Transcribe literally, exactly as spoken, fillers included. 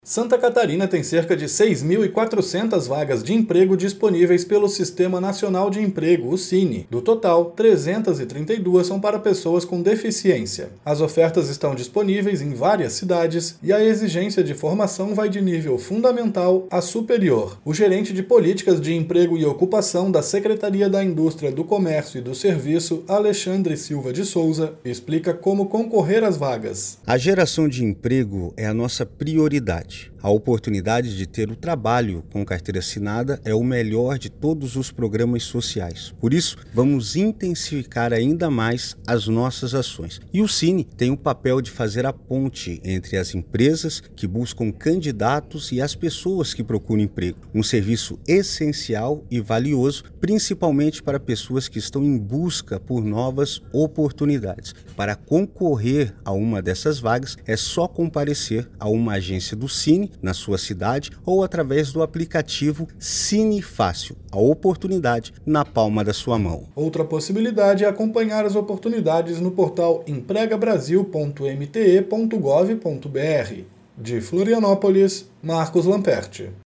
Santa Catarina tem cerca de seis mil e quatrocentas vagas de emprego disponíveis pelo Sistema Nacional de Emprego, o Cine. Do total, trezentas e trinta e duas são para pessoas com deficiência. As ofertas estão disponíveis em várias cidades e a exigência de formação vai de nível fundamental a superior. O gerente de Políticas de Emprego e Ocupação da Secretaria da Indústria, do Comércio e do Serviço, Alexandre Silva de Souza, explica como concorrer às vagas. A geração de emprego é a nossa prioridade. A oportunidade de ter o trabalho com carteira assinada é o melhor de todos os programas sociais. Por isso, vamos intensificar ainda mais as nossas ações. E o Cine tem o papel de fazer a ponte entre as empresas que buscam candidatos e as pessoas que procuram emprego. Um serviço essencial e valioso, principalmente para pessoas que estão em busca por novas oportunidades. Para concorrer a uma dessas vagas, é só comparecer a uma agência do Cine na sua cidade ou através do aplicativo Cine Fácil, a oportunidade na palma da sua mão. Outra possibilidade é acompanhar as oportunidades no portal emprega brasil ponto m t e ponto gov ponto b r. De Florianópolis, Marcos Lamperti.